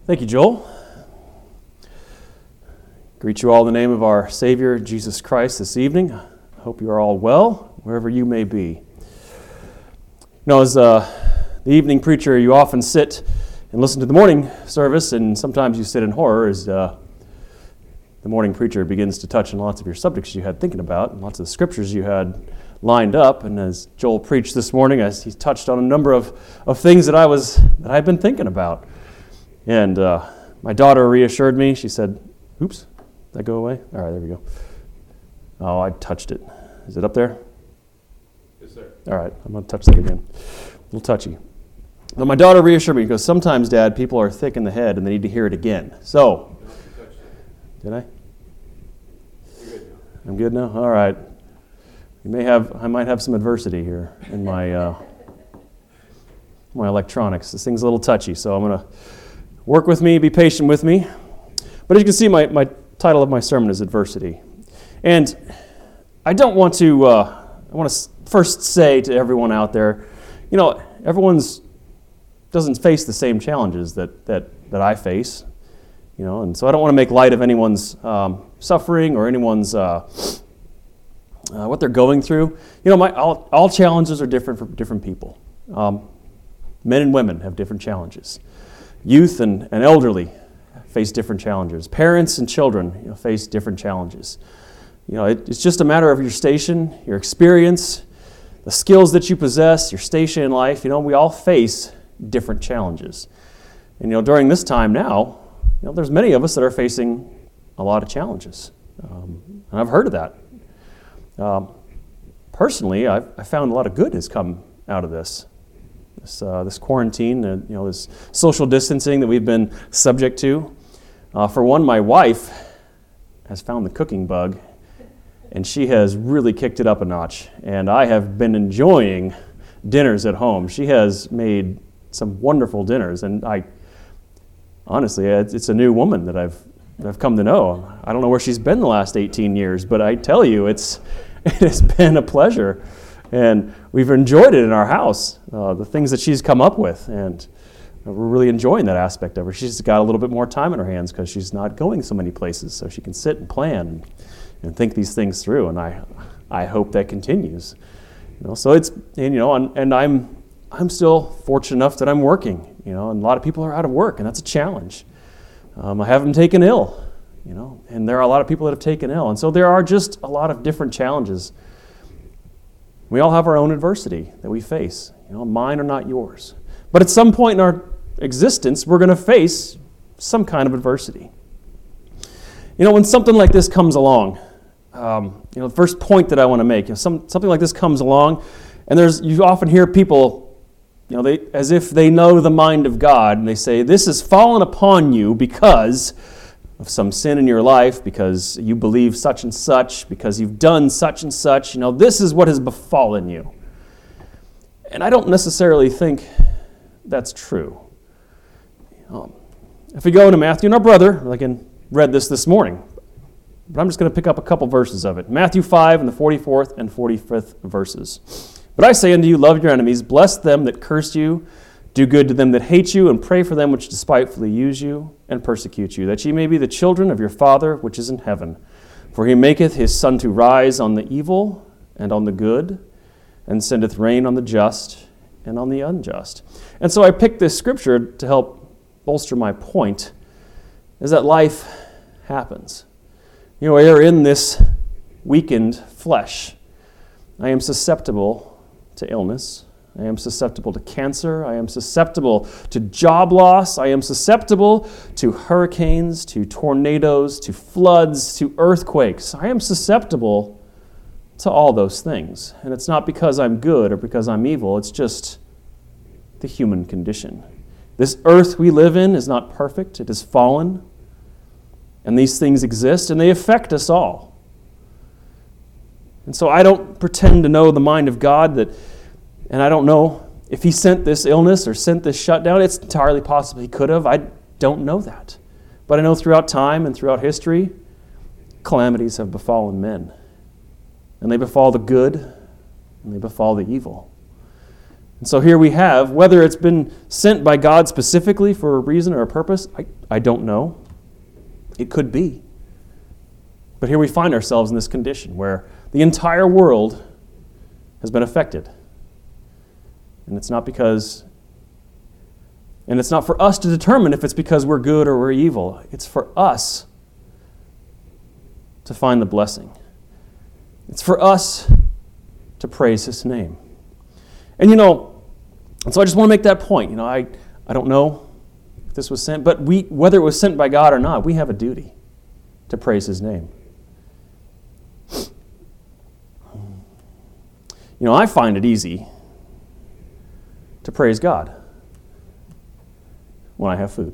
Thank you, Joel. Greet you all in the name of our Savior, Jesus Christ, this evening. I hope you are all well, wherever you may be. You know, as the evening preacher, you often sit and listen to the morning service, and sometimes you sit in horror as the morning preacher begins to touch on lots of your subjects you had thinking about, and lots of the scriptures you had lined up. And as Joel preached this morning, as he touched on a number of things that I'd been thinking about. And my daughter reassured me. She said, oops, did that go away? All right, there we go. Oh, I touched it. Is it up there? Yes, sir. All right, I'm going to touch that again. A little touchy. But my daughter reassured me because sometimes, Dad, people are thick in the head and they need to hear it again. So, did I? You're good now. I'm good now? All right. I might have some adversity here in my my electronics. This thing's a little touchy, so I'm going to work with me, be patient with me. But as you can see, my title of my sermon is Adversity. And I want to first say to everyone out there, you know, everyone's doesn't face the same challenges that I face, you know, and so I don't want to make light of anyone's suffering or anyone's what they're going through. You know, all challenges are different for different people. Men and women have different challenges. Youth and elderly face different challenges. Parents and children, face different challenges. You know, it's just a matter of your station, your experience, the skills that you possess, your station in life. You know, we all face different challenges. And, during this time now, there's many of us that are facing a lot of challenges. And I've heard of that. Personally, I found a lot of good has come out of this quarantine, this social distancing that we've been subject to. For one, my wife has found the cooking bug, and she has really kicked it up a notch. And I have been enjoying dinners at home. She has made some wonderful dinners, and honestly, it's a new woman that I've come to know. I don't know where she's been the last 18 years, but I tell you, it has been a pleasure. And we've enjoyed it in our house, the things that she's come up with, and we're really enjoying that aspect of her. She's got a little bit more time in her hands because she's not going so many places, so she can sit and plan and think these things through, and I hope that continues. So it's, and I'm still fortunate enough that I'm working, and a lot of people are out of work, and that's a challenge. I haven't taken ill, and there are a lot of people that have taken ill, and so there are just a lot of different challenges. We all have our own adversity that we face. Mine are not yours. But at some point in our existence, we're going to face some kind of adversity. When something like this comes along, the first point that I want to make, something like this comes along, and you often hear people, as if they know the mind of God, and they say, this has fallen upon you because of some sin in your life, because you believe such and such, because you've done such and such, this is what has befallen you. And I don't necessarily think that's true. If we go into Matthew, and our brother, read this morning, but I'm just going to pick up a couple verses of it. Matthew 5 and the 44th and 45th verses. But I say unto you, love your enemies, bless them that curse you, do good to them that hate you, and pray for them which despitefully use you and persecute you, that ye may be the children of your Father which is in heaven. For he maketh his sun to rise on the evil and on the good, and sendeth rain on the just and on the unjust. And so I picked this scripture to help bolster my point, is that life happens. We are in this weakened flesh. I am susceptible to illness. I am susceptible to cancer. I am susceptible to job loss. I am susceptible to hurricanes, to tornadoes, to floods, to earthquakes. I am susceptible to all those things. And it's not because I'm good or because I'm evil. It's just the human condition. This earth we live in is not perfect. It is fallen. And these things exist, and they affect us all. And so I don't pretend to know the mind of God and I don't know if he sent this illness or sent this shutdown. It's entirely possible he could have. I don't know that. But I know throughout time and throughout history, calamities have befallen men. And they befall the good, and they befall the evil. And so here we have, whether it's been sent by God specifically for a reason or a purpose, I don't know. It could be. But here we find ourselves in this condition where the entire world has been affected. And it's not for us to determine if it's because we're good or we're evil. It's for us to find the blessing. It's for us to praise His name. And so I just want to make that point. I don't know if this was sent, but whether it was sent by God or not, we have a duty to praise His name. I find it easy to praise God when I have food.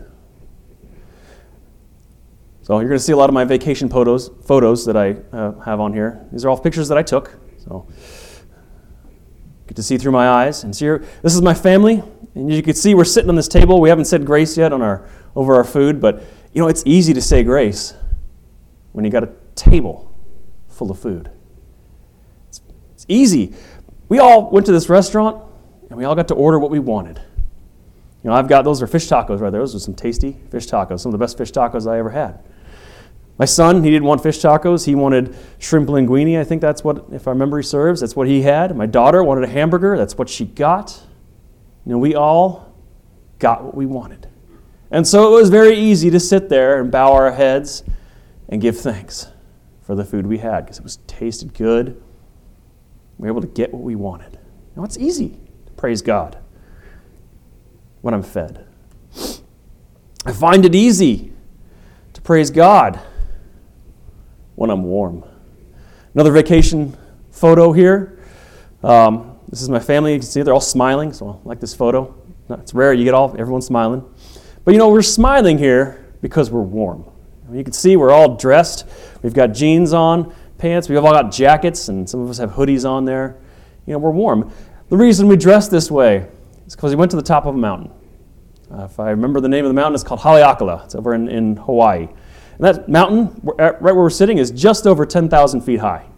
So you're going to see a lot of my vacation photos that I have on here. These are all pictures that I took. So get to see through my eyes. And so this is my family. And you can see we're sitting on this table. We haven't said grace yet over our food. But, it's easy to say grace when you got a table full of food. It's easy. We all went to this restaurant, and we all got to order what we wanted. Those are fish tacos right there. Those are some tasty fish tacos, some of the best fish tacos I ever had. My son, he didn't want fish tacos. He wanted shrimp linguine. I think that's what, if my memory serves, that's what he had. My daughter wanted a hamburger. That's what she got. We all got what we wanted. And so it was very easy to sit there and bow our heads and give thanks for the food we had because it tasted good. We were able to get what we wanted. It's easy to praise God when I'm fed. I find it easy to praise God when I'm warm. Another vacation photo here. This is my family. You can see they're all smiling, so I like this photo. It's rare you get everyone smiling. But we're smiling here because we're warm. You can see we're all dressed. We've got jeans on, pants. We've all got jackets, and some of us have hoodies on there. We're warm. The reason we dress this way is because we went to the top of a mountain. If I remember the name of the mountain, it's called Haleakala. It's over in Hawaii. And that mountain, right where we're sitting, is just over 10,000 feet high.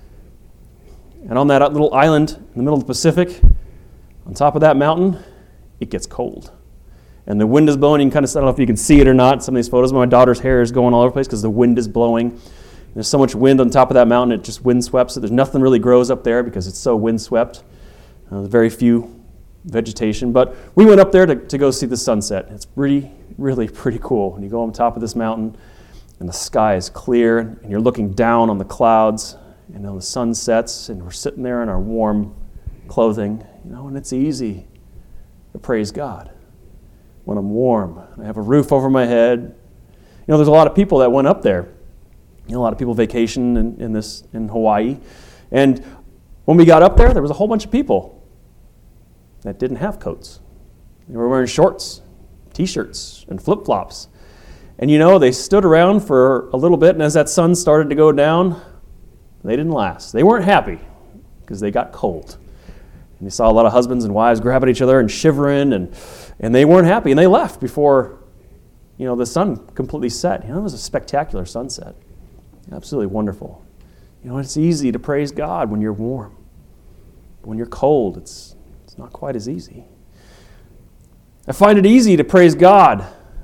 And on that little island in the middle of the Pacific, on top of that mountain, it gets cold. And the wind is blowing. You can kind of, I don't know if you can see it or not, some of these photos. My daughter's hair is going all over the place because the wind is blowing. There's so much wind on top of that mountain, it just windswept. So there's nothing really grows up there because it's so windswept. There's very few vegetation. But we went up there to go see the sunset. It's really, really pretty cool. When you go on top of this mountain, and the sky is clear, and you're looking down on the clouds, and the sun sets, and we're sitting there in our warm clothing, and it's easy to praise God when I'm warm. I have a roof over my head. There's a lot of people that went up there. A lot of people vacation in Hawaii. And when we got up there was a whole bunch of people that didn't have coats. They were wearing shorts, T-shirts, and flip-flops. And they stood around for a little bit, and as that sun started to go down, they didn't last. They weren't happy because they got cold. And you saw a lot of husbands and wives grabbing each other and shivering, and they weren't happy, and they left before the sun completely set. It was a spectacular sunset. Absolutely wonderful. It's easy to praise God when you're warm. When you're cold, it's not quite as easy. I find it easy to praise God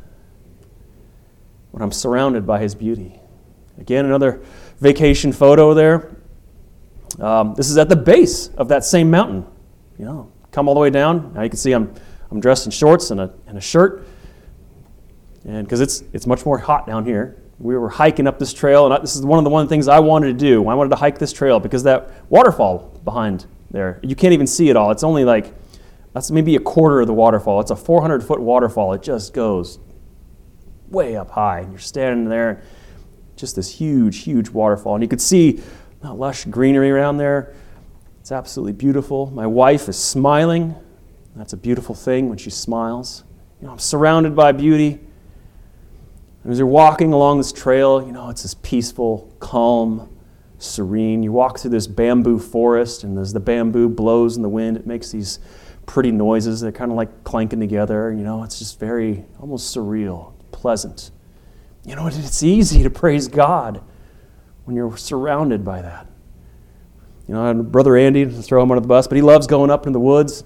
when I'm surrounded by His beauty. Again, another vacation photo there. This is at the base of that same mountain. Come all the way down. Now you can see I'm dressed in shorts and a shirt, and because it's much more hot down here. We were hiking up this trail, and this is one of the things I wanted to do. I wanted to hike this trail because that waterfall behind there, you can't even see it all. It's only that's maybe a quarter of the waterfall. It's a 400-foot waterfall. It just goes way up high. And you're standing there, just this huge, huge waterfall. And you could see the lush greenery around there. It's absolutely beautiful. My wife is smiling. That's a beautiful thing when she smiles. I'm surrounded by beauty. And as you're walking along this trail, it's this peaceful, calm, serene. You walk through this bamboo forest, and as the bamboo blows in the wind, it makes these pretty noises. They're kind of like clanking together. It's just very, almost surreal, pleasant. It's easy to praise God when you're surrounded by that. I had Brother Andy, to throw him under the bus, but he loves going up in the woods.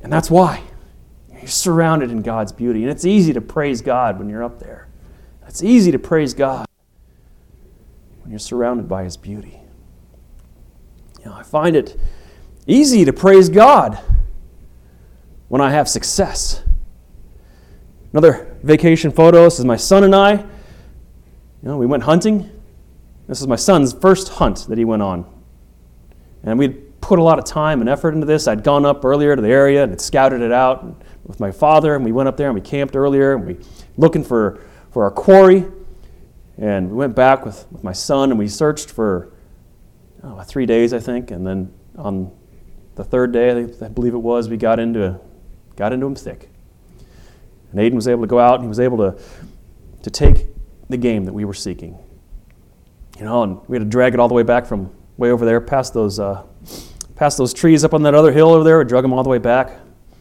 And that's why. You're surrounded in God's beauty. And it's easy to praise God when you're up there. It's easy to praise God when you're surrounded by His beauty. I find it easy to praise God when I have success. Another vacation photo. This is my son and I. We went hunting. This is my son's first hunt that he went on. And we'd put a lot of time and effort into this. I'd gone up earlier to the area and had scouted it out with my father, and we went up there and we camped earlier and we looking for our quarry. And we went back with my son and we searched for 3 days, I think, and then on the third day, I believe it was, we got into him thick. And Aiden was able to go out and he was able to take the game that we were seeking. And we had to drag it all the way back from way over there, past those trees up on that other hill over there. We drug them all the way back.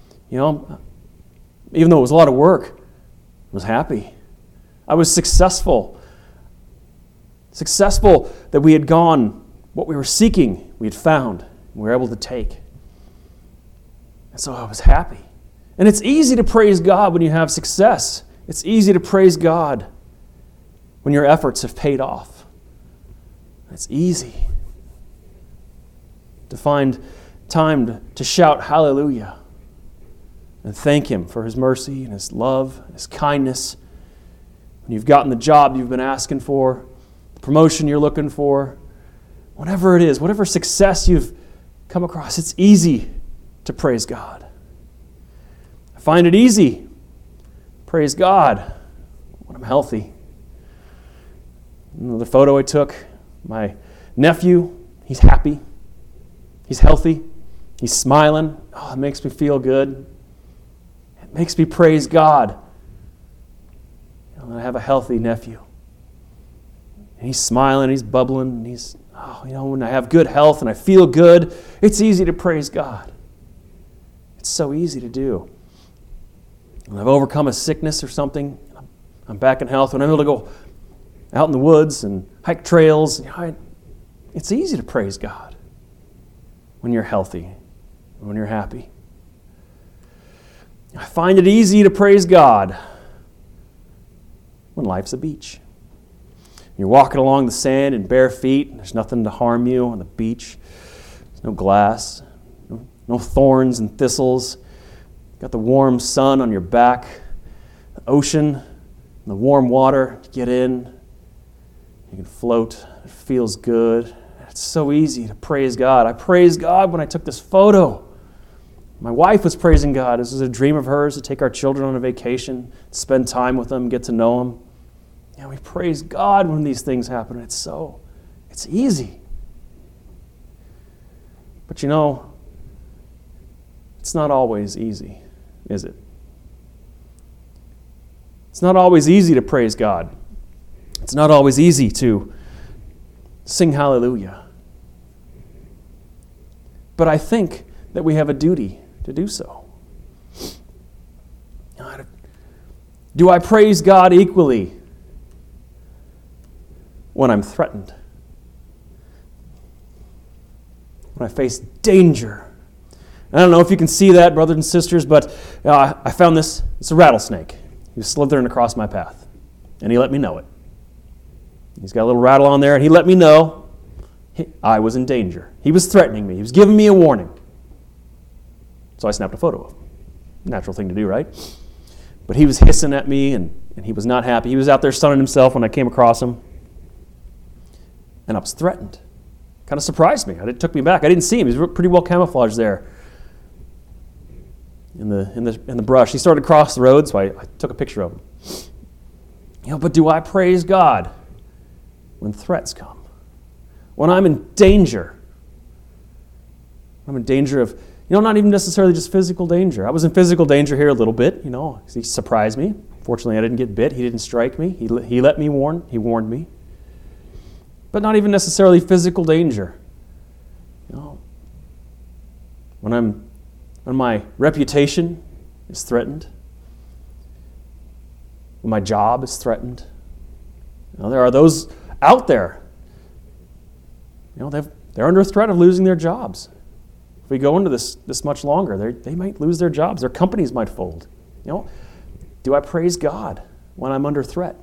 Even though it was a lot of work, I was happy. I was successful. Successful that we had gone, what we were seeking, we had found, and we were able to take. And so I was happy. And it's easy to praise God when you have success. It's easy to praise God when your efforts have paid off. It's easy to find time to shout hallelujah and thank Him for His mercy and His love and His kindness. When you've gotten the job you've been asking for, the promotion you're looking for, whatever it is, whatever success you've come across, it's easy to praise God. I find it easy, praise God, when I'm healthy. Another photo I took, my nephew, he's happy, he's healthy, he's smiling. Oh, it makes me feel good. It makes me praise God. I have a healthy nephew. And he's smiling, he's bubbling, and he's, when I have good health and I feel good, it's easy to praise God. It's so easy to do. When I've overcome a sickness or something, I'm back in health, when I'm able to go out in the woods and hike trails, it's easy to praise God when you're healthy, when you're happy. I find it easy to praise God when life's a beach. You're walking along the sand in bare feet, and there's nothing to harm you on the beach. There's no glass, no thorns and thistles. You've got the warm sun on your back, the ocean, and the warm water. You get in, you can float. It feels good. It's so easy to praise God. I praised God when I took this photo. My wife was praising God. This was a dream of hers to take our children on a vacation, spend time with them, get to know them. We praise God when these things happen. It's easy. But it's not always easy, is it? It's not always easy to praise God. It's not always easy to sing hallelujah. But I think that we have a duty to do so. Do I praise God equally when I'm threatened? When I face danger? I don't know if you can see that, brothers and sisters, but I found this. It's a rattlesnake. He was slithering across my path, and he let me know it. He's got a little rattle on there, and he let me know I was in danger. He was threatening me. He was giving me a warning. So I snapped a photo of him. Natural thing to do, right? But he was hissing at me, and he was not happy. He was out there sunning himself when I came across him. And I was threatened. Kind of surprised me. It took me back. I didn't see him. He was pretty well camouflaged there in the brush. He started to cross the road, so I took a picture of him. But do I praise God when threats come? When I'm in danger? I'm in danger of, not even necessarily just physical danger. I was in physical danger here a little bit, He surprised me. Fortunately, I didn't get bit. He didn't strike me. He warned me. But not even necessarily physical danger. When my reputation is threatened, when my job is threatened, there are those out there. They're under threat of losing their jobs. If we go into this much longer, they might lose their jobs. Their companies might fold. Do I praise God when I'm under threat?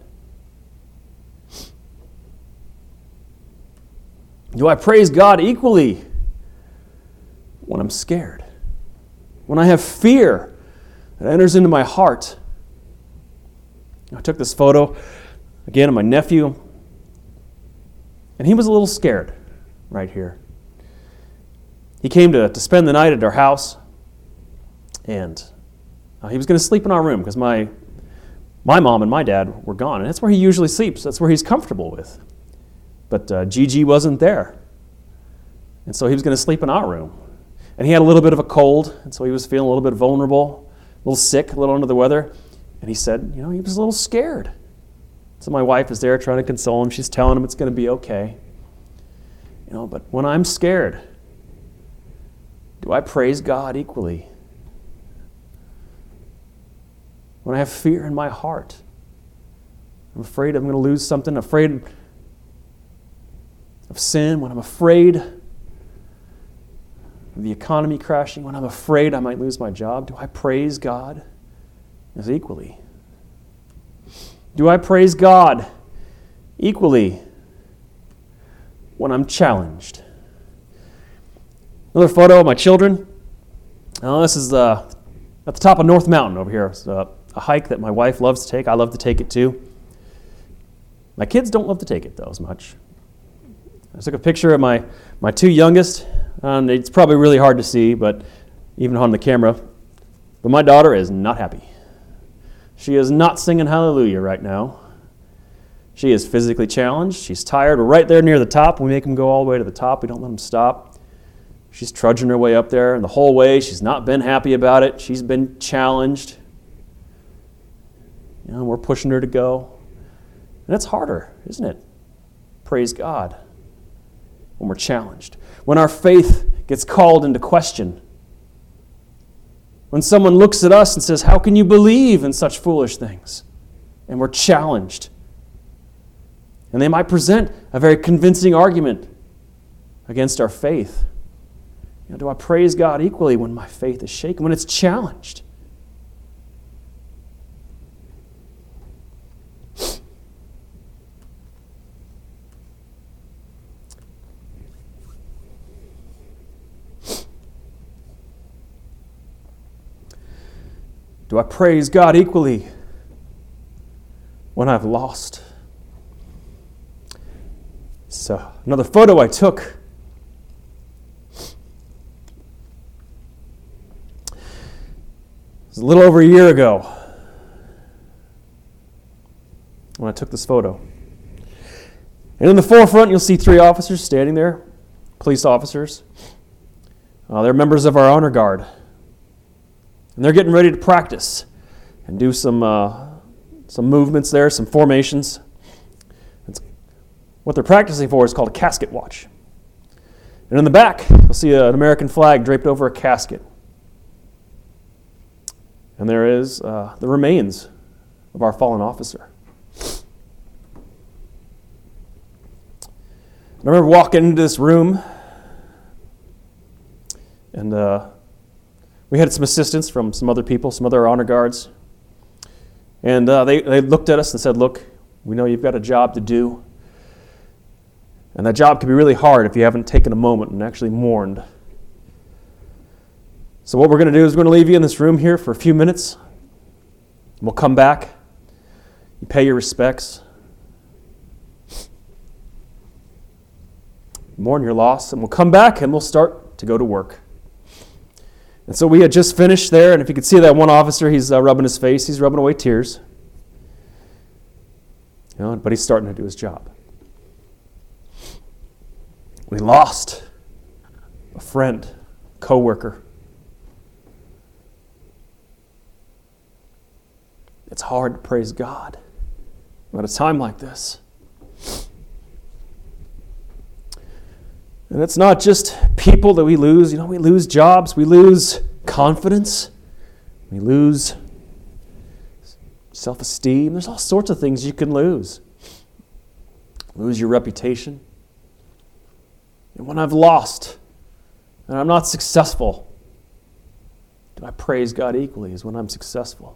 Do I praise God equally when I'm scared? When I have fear that enters into my heart? I took this photo, again, of my nephew, and he was a little scared right here. He came to spend the night at our house, and he was going to sleep in our room because my mom and my dad were gone, and that's where he usually sleeps. That's where he's comfortable with. But Gigi wasn't there, and so he was going to sleep in our room. And he had a little bit of a cold, and so he was feeling a little bit vulnerable, a little sick, a little under the weather. And he said, he was a little scared. So my wife is there trying to console him. She's telling him it's going to be okay. But when I'm scared, do I praise God equally? When I have fear in my heart, I'm afraid I'm going to lose something, afraid of sin, when I'm afraid of the economy crashing, when I'm afraid I might lose my job, do I praise God as equally? Do I praise God equally when I'm challenged? Another photo of my children. This is at the top of North Mountain over here. It's a hike that my wife loves to take. I love to take it too. My kids don't love to take it though as much. I took a picture of my two youngest. It's probably really hard to see, but even on the camera. But my daughter is not happy. She is not singing hallelujah right now. She is physically challenged. She's tired. We're right there near the top. We make them go all the way to the top. We don't let them stop. She's trudging her way up there, and the whole way she's not been happy about it. She's been challenged. We're pushing her to go. And it's harder, isn't it? Praise God. When we're challenged. When our faith gets called into question. When someone looks at us and says, "How can you believe in such foolish things?" And we're challenged. And they might present a very convincing argument against our faith. Do I praise God equally when my faith is shaken, when it's challenged? Do I praise God equally when I've lost? So, another photo I took. It was a little over a year ago when I took this photo. And in the forefront, you'll see three officers standing there, police officers. They're members of our honor guard. And they're getting ready to practice and do some movements there, some formations. What they're practicing for is called a casket watch. And in the back, you'll see an American flag draped over a casket. And there is the remains of our fallen officer. I remember walking into this room, and we had some assistance from some other people, some other honor guards. And they looked at us and said, "Look, we know you've got a job to do. And that job can be really hard if you haven't taken a moment and actually mourned. So what we're going to do is we're going to leave you in this room here for a few minutes. And we'll come back. You pay your respects. Mourn your loss. And we'll come back and we'll start to go to work." And so we had just finished there, and if you could see that one officer, he's rubbing his face. He's rubbing away tears. But he's starting to do his job. We lost a friend, co-worker. It's hard to praise God at a time like this. And it's not just people that we lose. We lose jobs. We lose confidence. We lose self-esteem. There's all sorts of things you can lose. Lose your reputation. And when I've lost and I'm not successful, do I praise God equally as when I'm successful?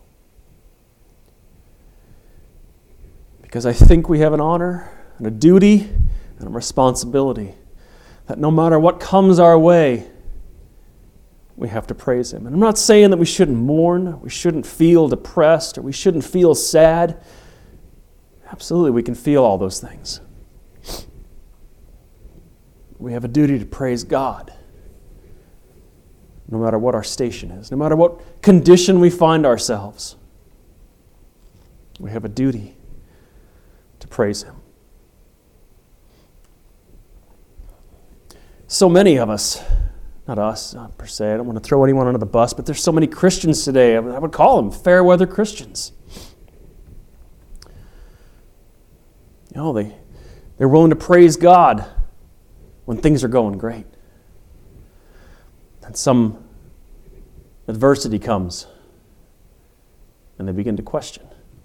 Because I think we have an honor and a duty and a responsibility that no matter what comes our way, we have to praise Him. And I'm not saying that we shouldn't mourn, we shouldn't feel depressed, or we shouldn't feel sad. Absolutely, we can feel all those things. We have a duty to praise God, no matter what our station is, no matter what condition we find ourselves. We have a duty to praise Him. So many of us, not us, not per se, I don't want to throw anyone under the bus, but there's so many Christians today, I would call them fair weather Christians. You know, they're willing to praise God when things are going great. And some adversity comes, and they begin to question.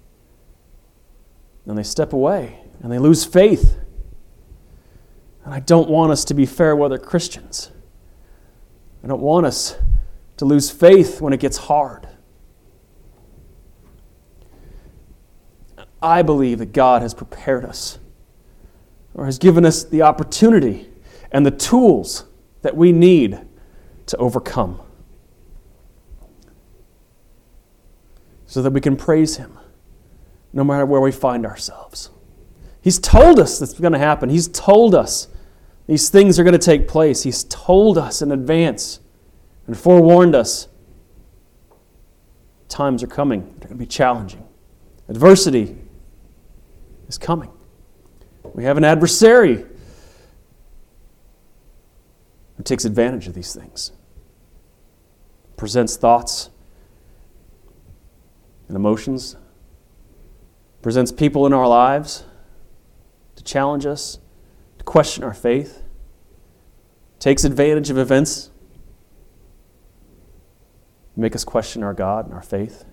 And they step away, and they lose faith. And I don't want us to be fair weather Christians. I don't want us to lose faith when it gets hard. I believe that God has prepared us, or has given us the opportunity and the tools that we need to overcome, so that we can praise Him no matter where we find ourselves. He's told us this is going to happen. He's told us these things are going to take place. He's told us in advance and forewarned us. Times are coming. They're going to be challenging. Adversity is coming. We have an adversary who takes advantage of these things, presents thoughts and emotions, presents people in our lives to challenge us, to question our faith, takes advantage of events to make us question our God and our faith.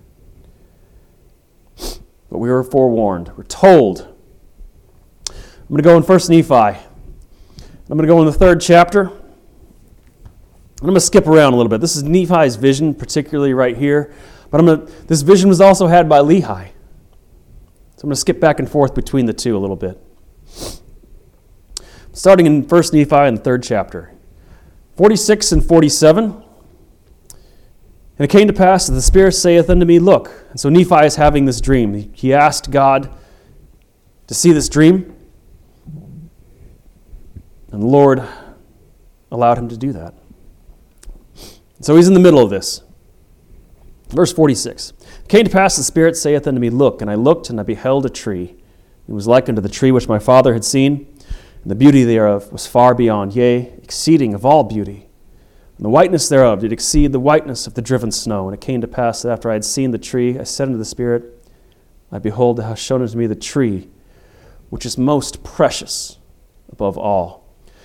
But we were forewarned. We're told. I'm going to go in 1 Nephi. I'm going to go in the 3rd chapter. I'm going to skip around a little bit. This is Nephi's vision, particularly right here. But this vision was also had by Lehi. So I'm going to skip back and forth between the two a little bit. Starting in 1 Nephi in the 3rd chapter. 46 and 47. And it came to pass that the Spirit saith unto me, Look. And so Nephi is having this dream. He asked God to see this dream. And the Lord allowed him to do that. So he's in the middle of this. Verse 46. It came to pass the Spirit saith unto me, Look. And I looked, and I beheld a tree. It was like unto the tree which my father had seen. And the beauty thereof was far beyond, yea, exceeding of all beauty. And the whiteness thereof did exceed the whiteness of the driven snow. And it came to pass that after I had seen the tree, I said unto the Spirit, I behold, thou hast shown unto me the tree, which is most precious above all.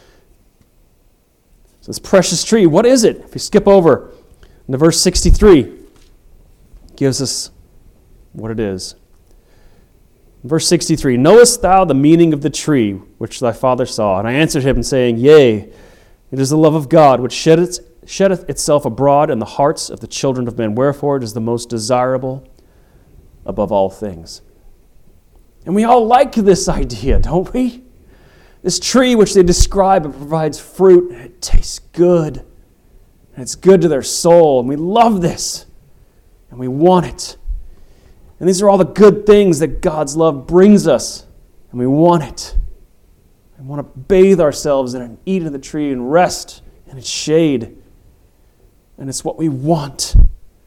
So this precious tree, what is it? If you skip over into verse 63, it gives us what it is. Verse 63, Knowest thou the meaning of the tree which thy father saw? And I answered him, saying, Yea, it is the love of God, which sheddeth itself abroad in the hearts of the children of men. Wherefore it is the most desirable above all things. And we all like this idea, don't we? This tree which they describe, it provides fruit, and it tastes good. And it's good to their soul, and we love this. And we want it. And these are all the good things that God's love brings us. And we want it. We want to bathe ourselves in it and eat of the tree and rest in its shade. And it's what we want.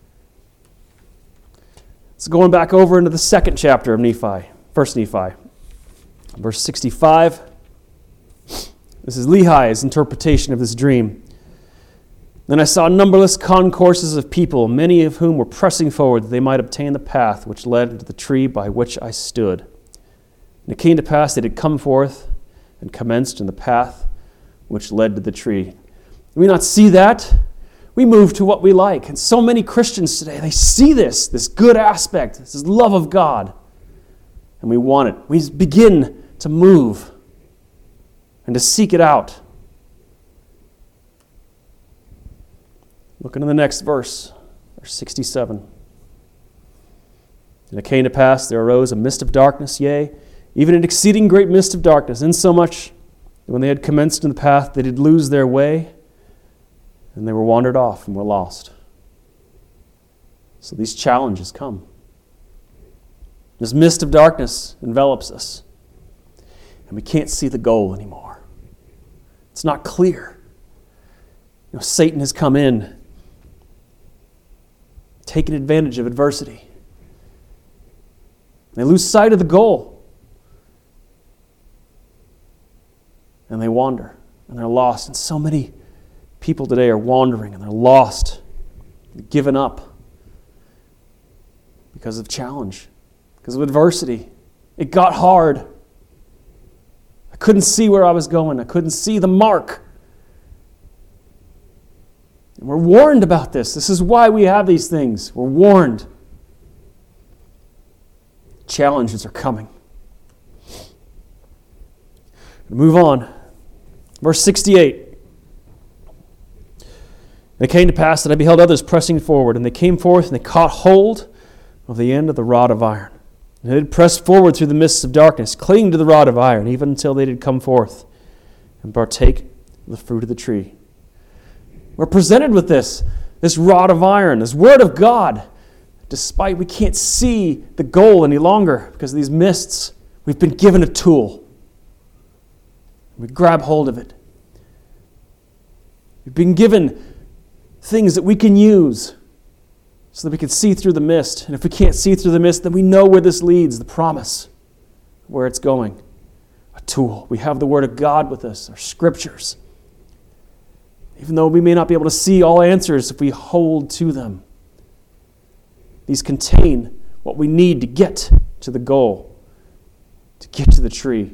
So going back over into the 2nd chapter of Nephi, 1 Nephi, verse 65. This is Lehi's interpretation of this dream. Then I saw numberless concourses of people, many of whom were pressing forward that they might obtain the path which led into the tree by which I stood. And it came to pass that it had come forth and commenced in the path which led to the tree. Do we not see that? We move to what we like. And so many Christians today, they see this good aspect, this love of God, and we want it. We begin to move and to seek it out. Look into the next verse, verse 67. And it came to pass, there arose a mist of darkness, yea, even an exceeding great mist of darkness, insomuch that when they had commenced in the path, they did lose their way, and they were wandered off and were lost. So these challenges come. This mist of darkness envelops us, and we can't see the goal anymore. It's not clear. Satan has come in, taken advantage of adversity. They lose sight of the goal, and they wander, and they're lost. And so many people today are wandering, and they're lost, given up because of challenge, because of adversity. It got hard. I couldn't see where I was going. I couldn't see the mark. And we're warned about this. This is why we have these things. We're warned. Challenges are coming. Move on. Verse 68. And it came to pass that I beheld others pressing forward, and they came forth, and they caught hold of the end of the rod of iron. And they did press forward through the mists of darkness, clinging to the rod of iron, even until they did come forth and partake of the fruit of the tree. We're presented with this rod of iron, this word of God. Despite we can't see the goal any longer because of these mists, we've been given a tool. We grab hold of it. We've been given things that we can use so that we can see through the mist. And if we can't see through the mist, then we know where this leads, the promise, where it's going. A tool. We have the Word of God with us, our Scriptures. Even though we may not be able to see all answers, if we hold to them, these contain what we need to get to the goal, to get to the tree.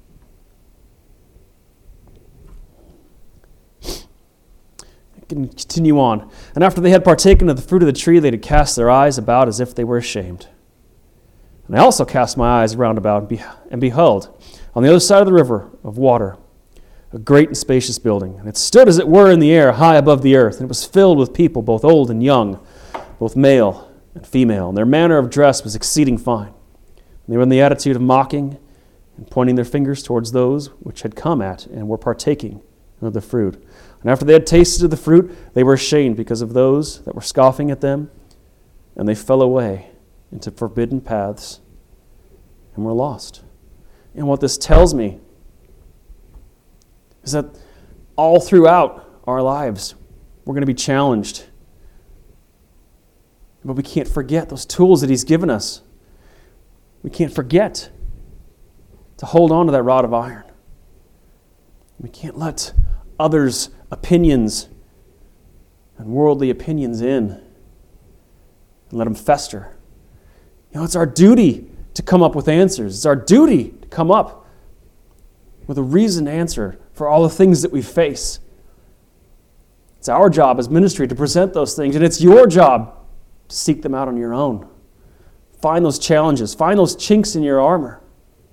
I can continue on. And after they had partaken of the fruit of the tree, they did cast their eyes about as if they were ashamed. And I also cast my eyes round about, and beheld, on the other side of the river of water, a great and spacious building. And it stood as it were in the air, high above the earth, and it was filled with people, both old and young, both male and female, and their manner of dress was exceeding fine. And they were in the attitude of mocking and pointing their fingers towards those which had come at and were partaking of the fruit. And after they had tasted of the fruit, they were ashamed because of those that were scoffing at them, and they fell away into forbidden paths and were lost. And what this tells me is that all throughout our lives, we're going to be challenged. But we can't forget those tools that He's given us. We can't forget to hold on to that rod of iron. We can't let others' opinions and worldly opinions in and let them fester. It's our duty to come up with answers. It's our duty to come up with a reasoned answer for all the things that we face. It's our job as ministry to present those things, and it's your job to seek them out on your own. Find those challenges. Find those chinks in your armor.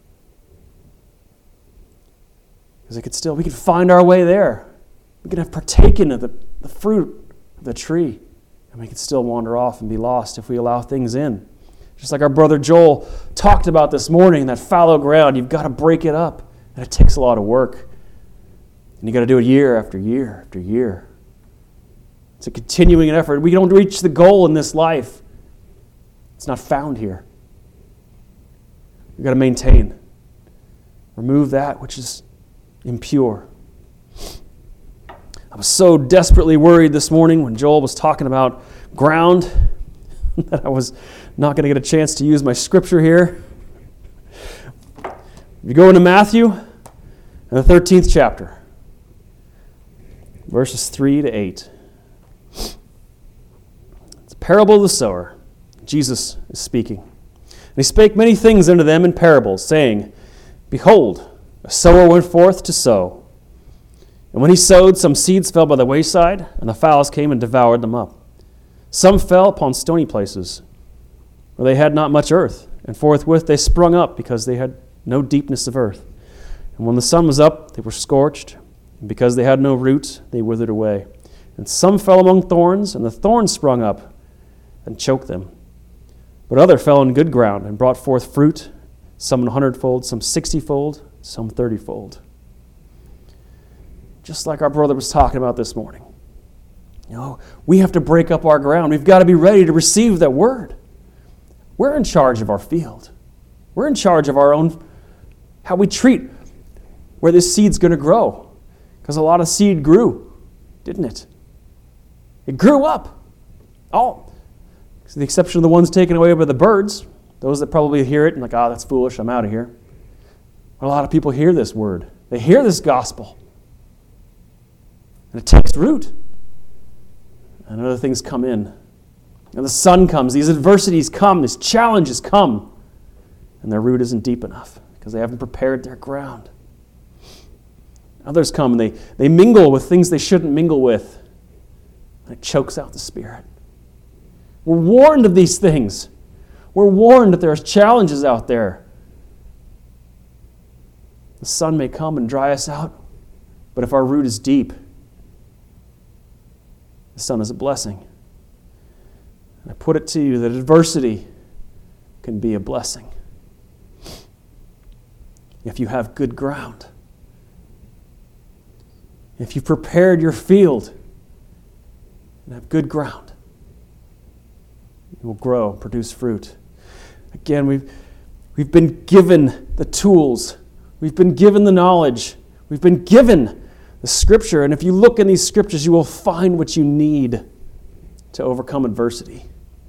Because we could find our way there. We could have partaken of the fruit of the tree, and we could still wander off and be lost if we allow things in. Just like our brother Joel talked about this morning, that fallow ground, you've got to break it up. And it takes a lot of work. And you've got to do it year after year after year. It's a continuing effort. We don't reach the goal in this life. It's not found here. We've got to maintain. Remove that which is impure. I was so desperately worried this morning when Joel was talking about ground that I was not going to get a chance to use my scripture here. If you go into Matthew, in the 13th chapter, verses 3 to 8. It's a parable of the sower. Jesus is speaking. And he spake many things unto them in parables, saying, Behold, a sower went forth to sow. And when he sowed, some seeds fell by the wayside, and the fowls came and devoured them up. Some fell upon stony places, where they had not much earth, and forthwith they sprung up, because they had no deepness of earth. And when the sun was up, they were scorched, and because they had no root, they withered away. And some fell among thorns, and the thorns sprung up and choked them. But other fell on good ground and brought forth fruit, some 100-fold, some 60-fold, some 30-fold. Just like our brother was talking about this morning. We have to break up our ground. We've got to be ready to receive that word. We're in charge of our field. We're in charge of our own, how we treat where this seed's going to grow. Because a lot of seed grew, didn't it? It grew up. All, with the exception of the ones taken away by the birds, those that probably hear it and like, that's foolish, I'm out of here. But a lot of people hear this word. They hear this gospel. And it takes root. And other things come in. And the sun comes, these adversities come, these challenges come. And their root isn't deep enough because they haven't prepared their ground. Others come and they mingle with things they shouldn't mingle with. And it chokes out the Spirit. We're warned of these things. We're warned that there's challenges out there. The sun may come and dry us out, but if our root is deep, the sun is a blessing. And I put it to you that adversity can be a blessing if you have good ground. If you've prepared your field and have good ground, you will grow, produce fruit. Again, we've been given the tools. We've been given the knowledge. We've been given the Scripture. And if you look in these Scriptures, you will find what you need to overcome adversity.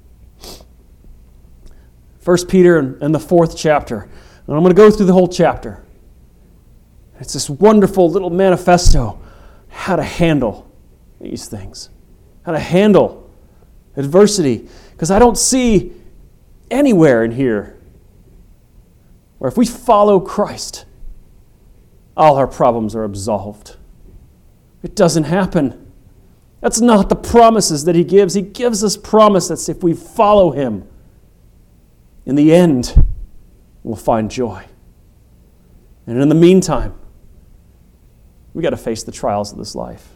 1 Peter and the 4th chapter. And I'm going to go through the whole chapter. It's this wonderful little manifesto how to handle these things. How to handle adversity. Because I don't see anywhere in here where if we follow Christ, all our problems are absolved. It doesn't happen. That's not the promises that He gives. He gives us promise that if we follow Him, in the end, we'll find joy. And in the meantime, we got to face the trials of this life.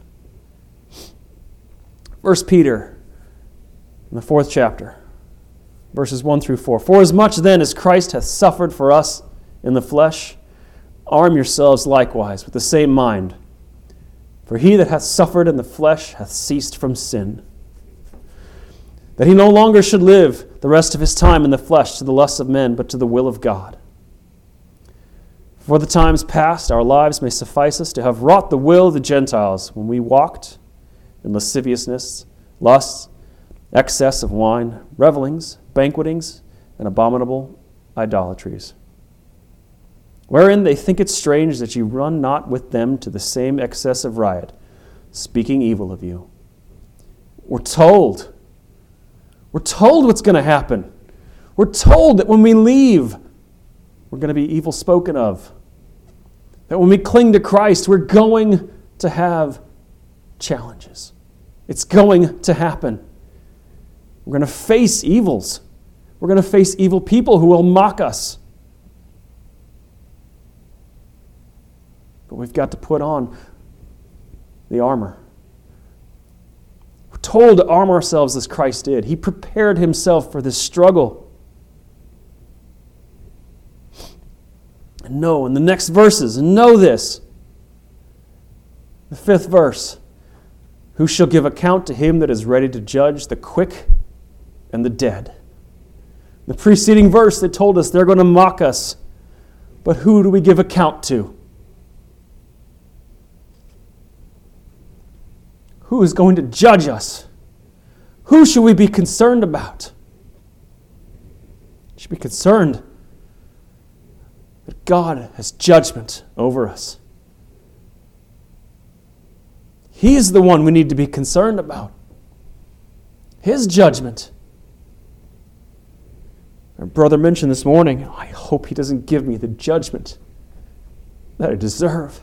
1 Peter, in the 4th chapter, verses 1 through 4. For as much then as Christ hath suffered for us in the flesh, arm yourselves likewise with the same mind. For he that hath suffered in the flesh hath ceased from sin, that he no longer should live the rest of his time in the flesh to the lusts of men, but to the will of God. For the times past, our lives may suffice us to have wrought the will of the Gentiles when we walked in lasciviousness, lusts, excess of wine, revelings, banquetings, and abominable idolatries, wherein they think it strange that you run not with them to the same excess of riot, speaking evil of you. We're told what's going to happen. We're told that when we leave, we're going to be evil spoken of. That when we cling to Christ, we're going to have challenges. It's going to happen. We're going to face evils. We're going to face evil people who will mock us. But we've got to put on the armor. We're told to arm ourselves as Christ did. He prepared Himself for this struggle. And know in the next verses, know this. The 5th verse. Who shall give account to Him that is ready to judge the quick and the dead? The preceding verse, they told us they're going to mock us. But who do we give account to? Who is going to judge us? Who should we be concerned about? We should be concerned that God has judgment over us. He is the one we need to be concerned about. His judgment. Our brother mentioned this morning, I hope he doesn't give me the judgment that I deserve.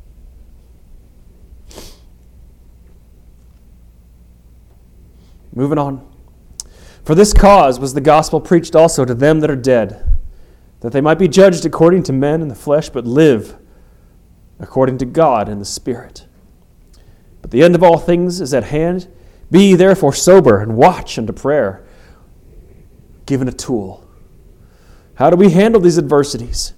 Moving on. For this cause was the gospel preached also to them that are dead, that they might be judged according to men in the flesh, but live according to God in the Spirit. But the end of all things is at hand. Be therefore sober and watch unto prayer. Given a tool. How do we handle these adversities?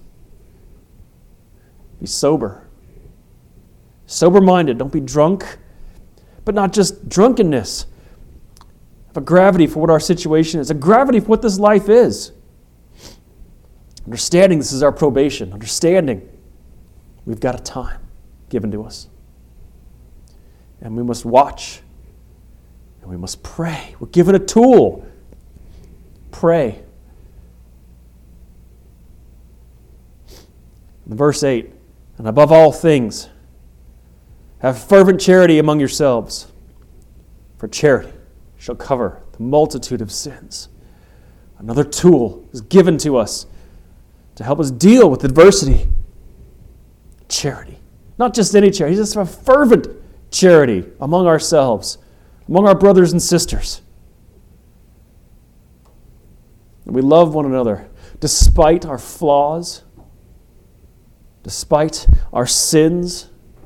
Be sober. Sober-minded. Don't be drunk. But not just drunkenness. Have a gravity for what our situation is. A gravity for what this life is. Understanding this is our probation. Understanding we've got a time given to us. And we must watch. And we must pray. We're given a tool. Pray. In verse 8, and above all things, have fervent charity among yourselves, for charity shall cover the multitude of sins. Another tool is given to us to help us deal with adversity. Charity. Not just any charity, just a fervent charity among ourselves, among our brothers and sisters. And we love one another despite our flaws, despite our sins,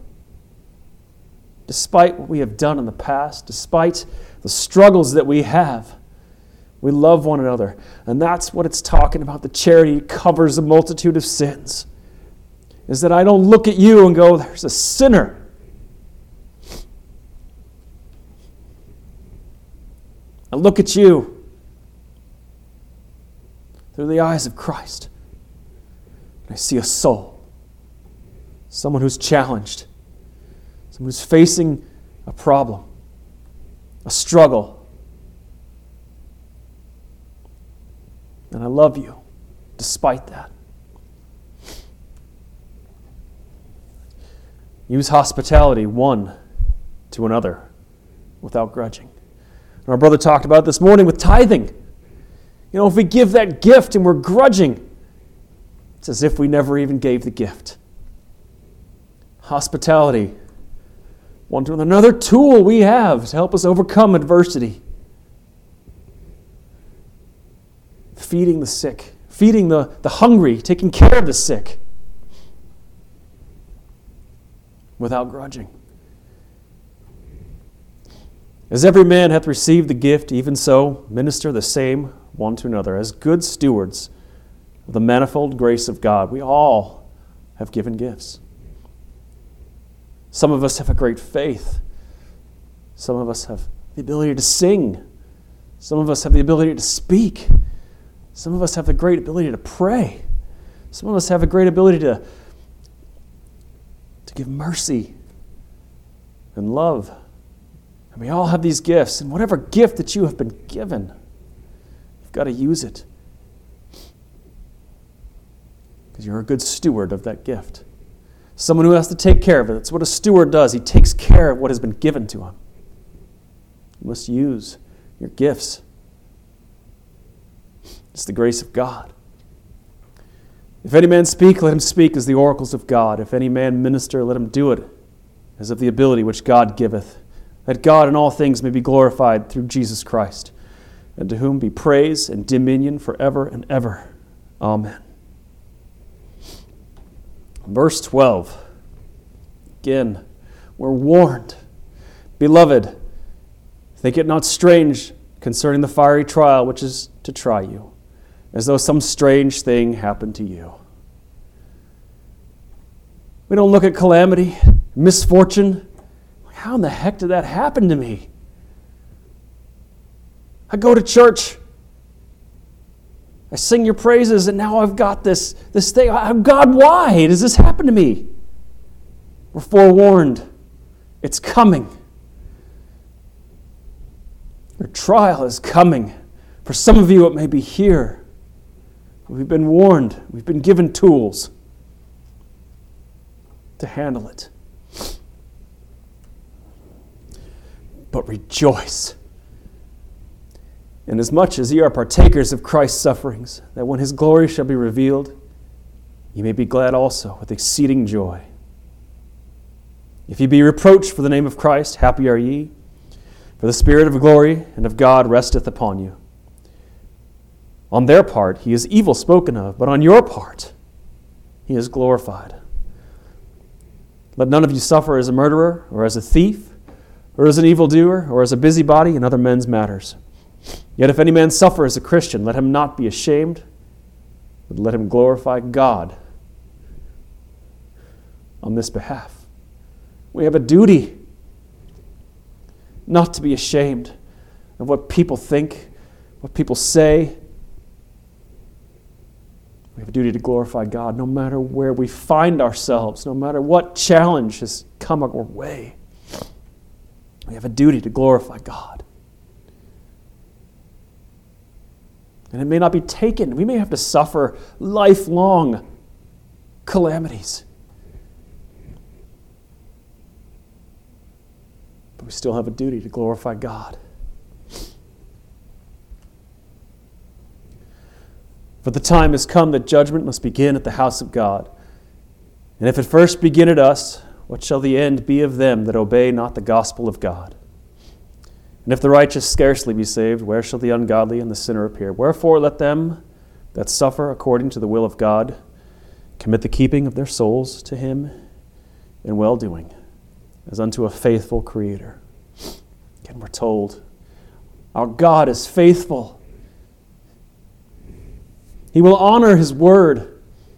despite what we have done in the past, despite the struggles that we have. We love one another. And that's what it's talking about. The charity covers a multitude of sins. Is that I don't look at you and go, there's a sinner. I look at you through the eyes of Christ. And I see a soul. Someone who's challenged. Someone who's facing a problem. A struggle. And I love you despite that. Use hospitality one to another without grudging. And our brother talked about it this morning with tithing. You know, if we give that gift and we're grudging, it's as if we never even gave the gift. Hospitality, one to another tool we have to help us overcome adversity. Feeding the sick, feeding the hungry, taking care of the sick without grudging. As every man hath received the gift, even so minister the same one to another, as good stewards of the manifold grace of God. We all have given gifts. Some of us have a great faith. Some of us have the ability to sing. Some of us have the ability to speak. Some of us have the great ability to pray. Some of us have a great ability to give mercy and love. And we all have these gifts. And whatever gift that you have been given, you've got to use it. Because you're a good steward of that gift. Someone who has to take care of it. That's what a steward does. He takes care of what has been given to him. You must use your gifts. It's the grace of God. If any man speak, let him speak as the oracles of God. If any man minister, let him do it as of the ability which God giveth, that God in all things may be glorified through Jesus Christ, and to whom be praise and dominion forever and ever. Amen. Verse 12. Again, we're warned. Beloved, think it not strange concerning the fiery trial which is to try you, as though some strange thing happened to you. We don't look at calamity, misfortune. How in the heck did that happen to me? I go to church. I sing your praises, and now I've got this thing. God, why does this happen to me? We're forewarned. It's coming. Your trial is coming. For some of you, it may be here. We've been warned. We've been given tools to handle it. But rejoice, inasmuch as ye are partakers of Christ's sufferings, that when his glory shall be revealed, ye may be glad also with exceeding joy. If ye be reproached for the name of Christ, happy are ye, for the Spirit of glory and of God resteth upon you. On their part he is evil spoken of, but on your part he is glorified. Let none of you suffer as a murderer, or as a thief, or as an evildoer, or as a busybody in other men's matters. Yet if any man suffer as a Christian, let him not be ashamed, but let him glorify God on this behalf. We have a duty not to be ashamed of what people think, what people say. We have a duty to glorify God no matter where we find ourselves, no matter what challenge has come our way. We have a duty to glorify God. And it may not be taken. We may have to suffer lifelong calamities. But we still have a duty to glorify God. For the time has come that judgment must begin at the house of God. And if it first begin at us, what shall the end be of them that obey not the gospel of God? And if the righteous scarcely be saved, where shall the ungodly and the sinner appear? Wherefore let them that suffer according to the will of God commit the keeping of their souls to Him in well-doing, as unto a faithful Creator. Again, we're told, our God is faithful. He will honor His word.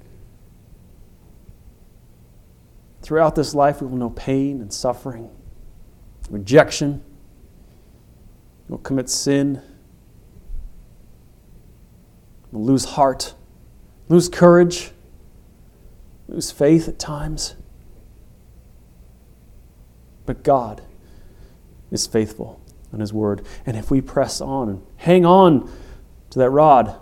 Throughout this life, we will know pain and suffering, rejection. We'll commit sin. We'll lose heart, lose courage, lose faith at times. But God is faithful in His word. And if we press on and hang on to that rod,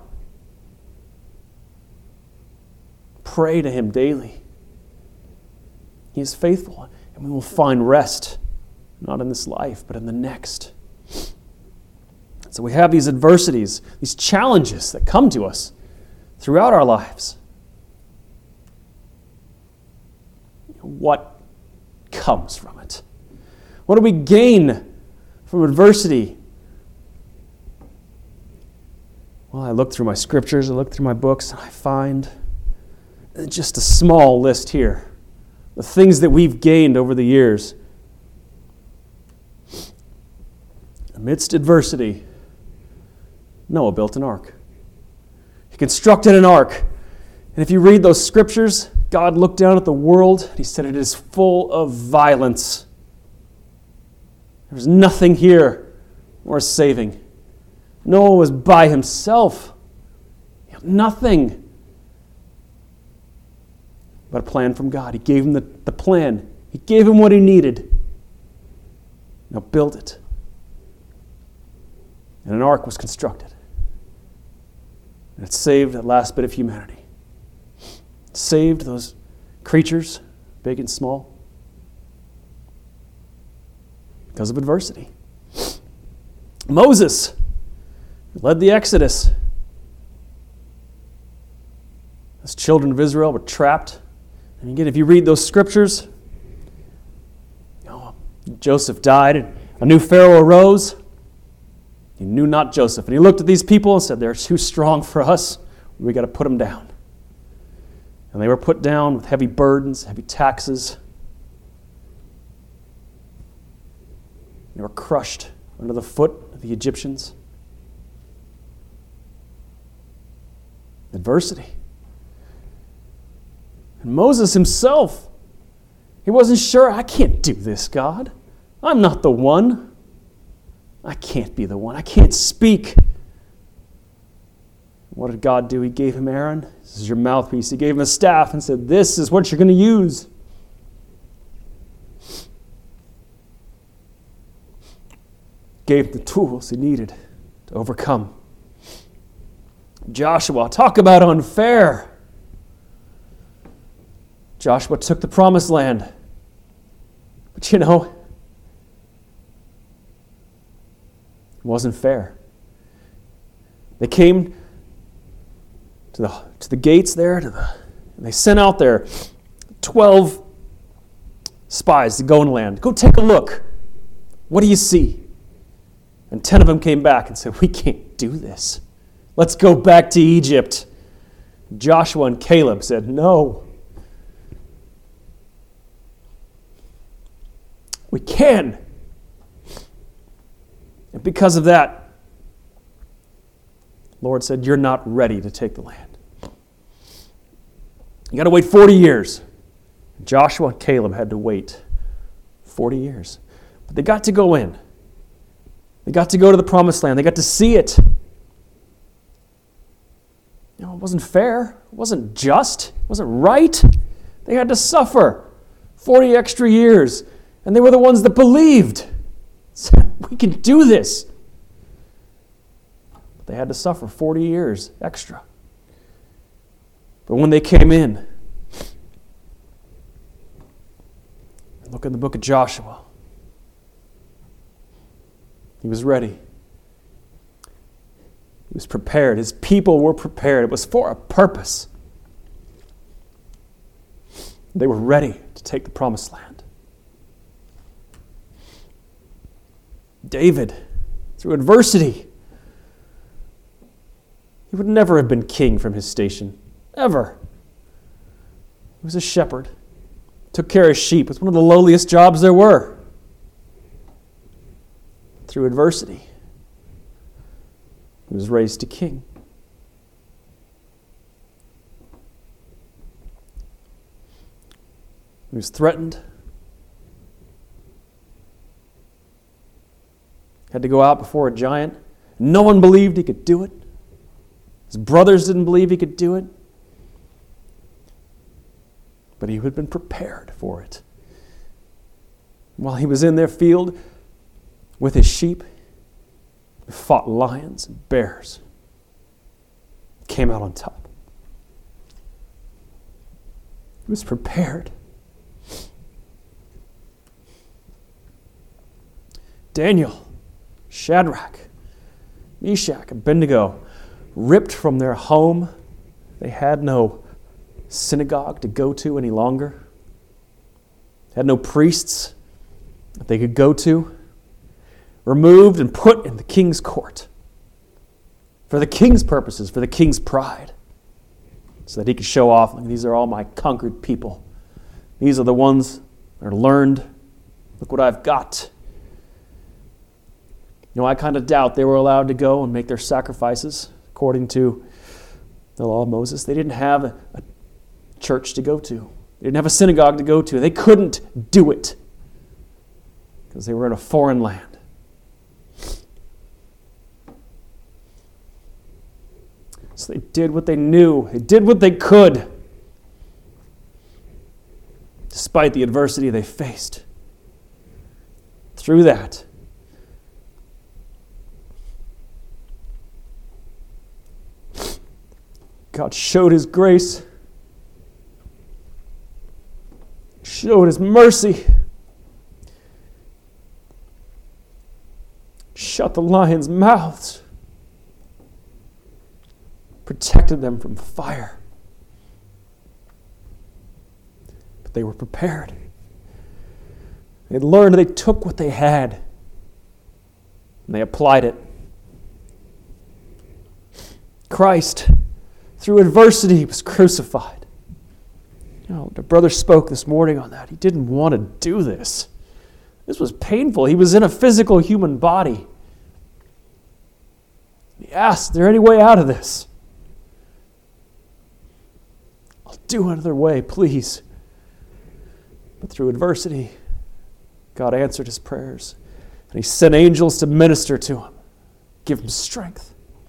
pray to Him daily, He is faithful, and we will find rest, not in this life, but in the next. So we have these adversities, these challenges that come to us throughout our lives. What comes from it? What do we gain from adversity? Well, I look through my scriptures, I look through my books, and I find just a small list here. The things that we've gained over the years. Amidst adversity, Noah built an ark. He constructed an ark. And if you read those scriptures, God looked down at the world and He said, it is full of violence. There's nothing here worth saving. Noah was by himself. He had nothing but a plan from God. He gave him the plan. He gave him what he needed. Now build it. And an ark was constructed. And it saved that last bit of humanity. It saved those creatures, big and small, because of adversity. Moses led the Exodus. As children of Israel were trapped. And again, if you read those scriptures, Joseph died and a new Pharaoh arose. He knew not Joseph. And he looked at these people and said, they're too strong for us. We got to put them down. And they were put down with heavy burdens, heavy taxes. They were crushed under the foot of the Egyptians. Adversity. And Moses himself, he wasn't sure, I can't do this, God. I'm not the one. I can't be the one. I can't speak. What did God do? He gave him Aaron. This is your mouthpiece. He gave him a staff and said, this is what you're going to use. Gave him the tools he needed to overcome. Joshua, talk about unfair. Joshua took the promised land. But it wasn't fair. They came to the gates there, and they sent out their 12 spies to go in land. Go take a look. What do you see? And 10 of them came back and said, we can't do this. Let's go back to Egypt. Joshua and Caleb said, no. We can. And because of that, the Lord said, you're not ready to take the land. You got to wait 40 years. Joshua and Caleb had to wait 40 years. But they got to go in. They got to go to the promised land. They got to see it. It wasn't fair. It wasn't just. It wasn't right. They had to suffer 40 extra years. And they were the ones that believed. Said, we can do this. But they had to suffer 40 years extra. But when they came in, look in the book of Joshua. He was ready. He was prepared. His people were prepared. It was for a purpose. They were ready to take the promised land. David, through adversity, he would never have been king from his station. Ever. He was a shepherd. Took care of sheep. It was one of the lowliest jobs there were. Through adversity, he was raised to king. He was threatened. Had to go out before a giant. No one believed he could do it. His brothers didn't believe he could do it. But he had been prepared for it. While he was in their field with his sheep, he fought lions and bears. Came out on top. He was prepared. Daniel, Shadrach, Meshach, and Abednego, ripped from their home. They had no synagogue to go to any longer. Had no priests that they could go to. Removed and put in the king's court for the king's purposes, for the king's pride, so that he could show off, like, these are all my conquered people. These are the ones that are learned. Look what I've got. I kind of doubt they were allowed to go and make their sacrifices according to the law of Moses. They didn't have a church to go to. They didn't have a synagogue to go to. They couldn't do it because they were in a foreign land. So they did what they knew. They did what they could, despite the adversity they faced. Through that, God showed His grace, showed His mercy, shut the lions' mouths, protected them from fire. But they were prepared. They learned, they took what they had, and they applied it. Christ, through adversity, was crucified. The brother spoke this morning on that. He didn't want to do this. This was painful. He was in a physical human body. He asked, is there any way out of this? I'll do another way, please. But through adversity, God answered his prayers. And He sent angels to minister to him, give him strength.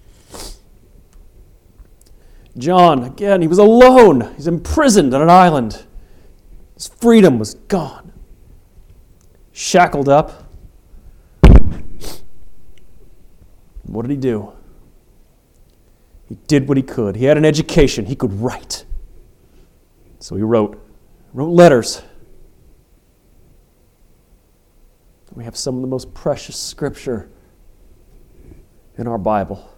John, again, he was alone. He's imprisoned on an island. His freedom was gone. Shackled up. What did he do? He did what he could. He had an education. He could write. So he wrote letters. We have some of the most precious scripture in our Bible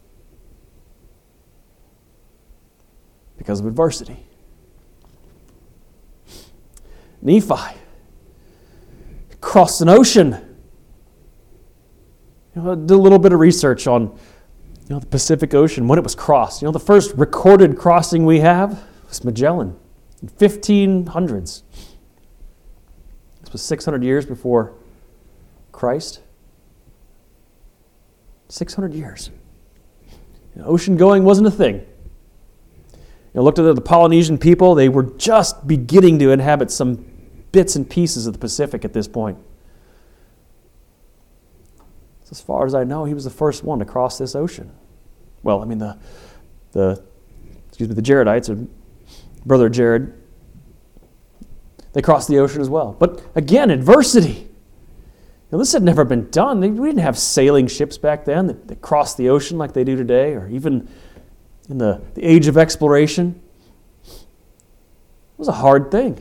because of adversity. Nephi crossed an ocean. I did a little bit of research on the Pacific Ocean when it was crossed. The first recorded crossing we have was Magellan in 1500s. This was 600 years before Christ. 600 years. Ocean going wasn't a thing. Looked at the Polynesian people, they were just beginning to inhabit some bits and pieces of the Pacific at this point. So as far as I know, he was the first one to cross this ocean. Well, I mean, the Jaredites, or Brother Jared, they crossed the ocean as well. But again, adversity. This had never been done. We didn't have sailing ships back then that crossed the ocean like they do today, or even in the age of exploration. It was a hard thing.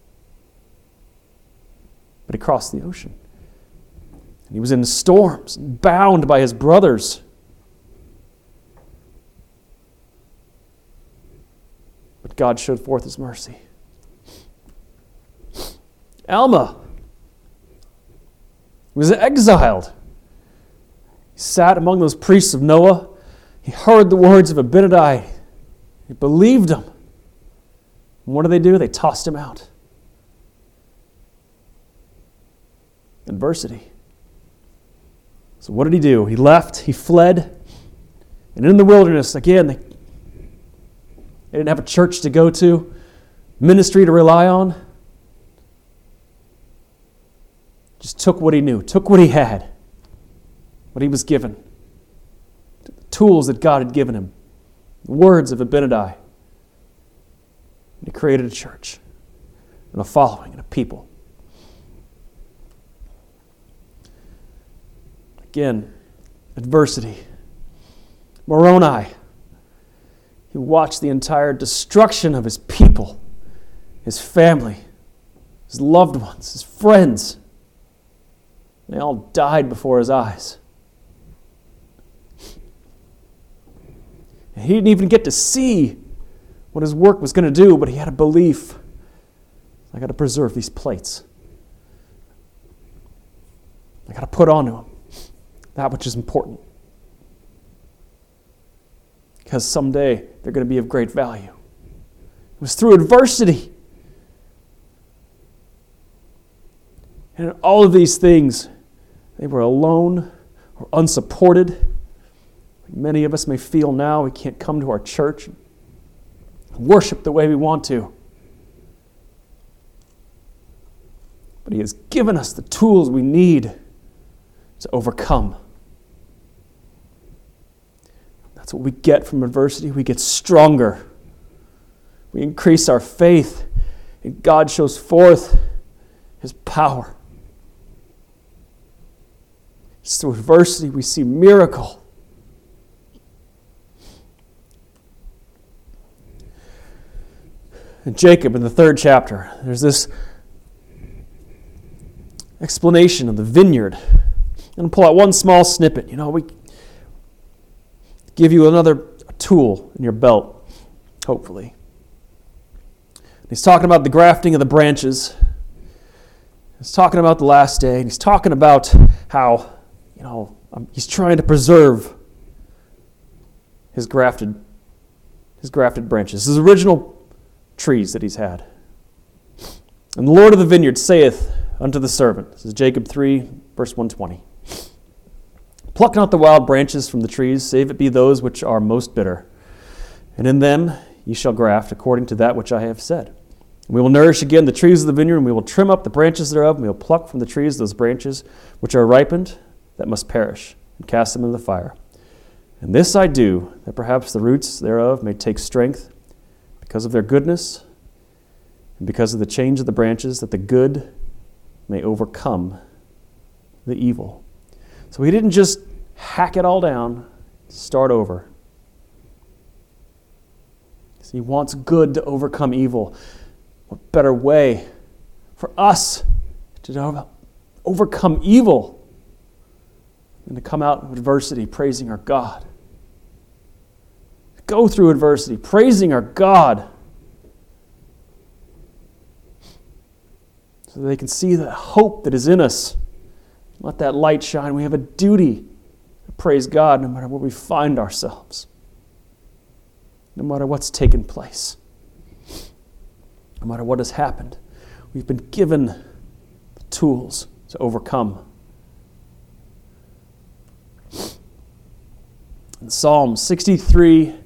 But he crossed the ocean. And he was in storms, bound by his brothers. But God showed forth his mercy. Alma was exiled. He sat among those priests of Noah. He heard the words of Abinadi. He believed them. And what do? They tossed him out. Adversity. So what did he do? He left, he fled, and in the wilderness, again, they didn't have a church to go to, ministry to rely on. Just took what he knew, took what he had, what he was given, the tools that God had given him, the words of Abinadi. And he created a church and a following and a people. Again, adversity. Moroni. He watched the entire destruction of his people, his family, his loved ones, his friends. They all died before his eyes. And he didn't even get to see what his work was going to do, but he had a belief. I got to preserve these plates. I got to put onto them that which is important. Because someday they're going to be of great value. It was through adversity. And in all of these things, they were alone or unsupported. Like many of us may feel now, we can't come to our church and worship the way we want to. But he has given us the tools we need to overcome. That's what we get from adversity. We get stronger. We increase our faith, and God shows forth his power. It's through adversity we see miracle. And Jacob, in the 3rd chapter, there's this explanation of the vineyard. I'm going to pull out one small snippet. We give you another tool in your belt, hopefully. He's talking about the grafting of the branches. He's talking about the last day. And he's talking about how, he's trying to preserve his grafted branches, his original trees that he's had. And the Lord of the vineyard saith unto the servant, this is Jacob 3, verse 120, pluck not the wild branches from the trees, save it be those which are most bitter. And in them ye shall graft according to that which I have said. And we will nourish again the trees of the vineyard, and we will trim up the branches thereof, and we will pluck from the trees those branches which are ripened that must perish, and cast them into the fire. And this I do, that perhaps the roots thereof may take strength, because of their goodness, and because of the change of the branches, that the good may overcome the evil. So he didn't just hack it all down, start over. So he wants good to overcome evil. What better way for us to overcome evil than to come out of adversity praising our God? Go through adversity, praising our God, so that they can see the hope that is in us. Let that light shine. We have a duty to praise God no matter where we find ourselves, no matter what's taken place, no matter what has happened. We've been given the tools to overcome. And Psalm 63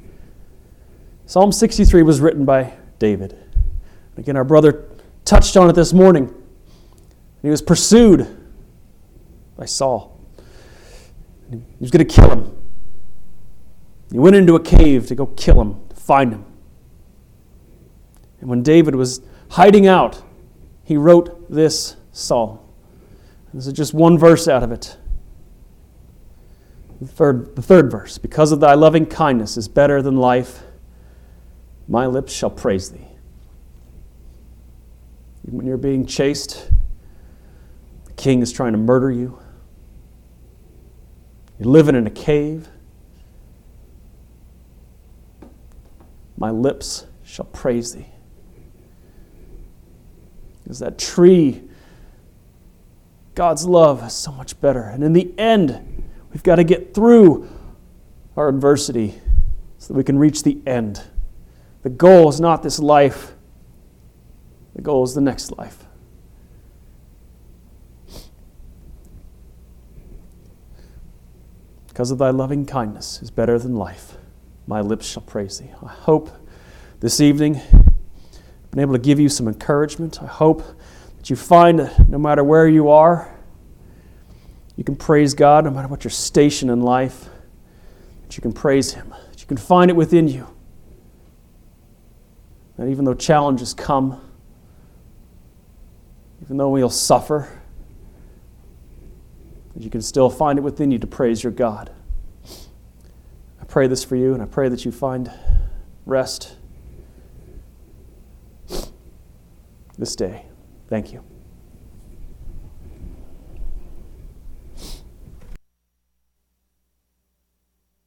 was written by David. Again, our brother touched on it this morning. He was pursued by Saul. He was going to kill him. He went into a cave to go kill him, to find him. And when David was hiding out, he wrote this psalm. This is just one verse out of it. The third verse. Because of thy loving kindness is better than life, my lips shall praise thee. Even when you're being chased, the king is trying to murder you. You're living in a cave. My lips shall praise thee. Because that tree, God's love is so much better. And in the end, we've got to get through our adversity so that we can reach the end. The goal is not this life. The goal is the next life. Because of thy loving kindness is better than life, my lips shall praise thee. I hope this evening I've been able to give you some encouragement. I hope that you find that no matter where you are, you can praise God, no matter what your station in life, that you can praise Him, that you can find it within you. That even though challenges come, even though we'll suffer, that you can still find it within you to praise your God. I pray this for you, and I pray that you find rest this day. Thank you.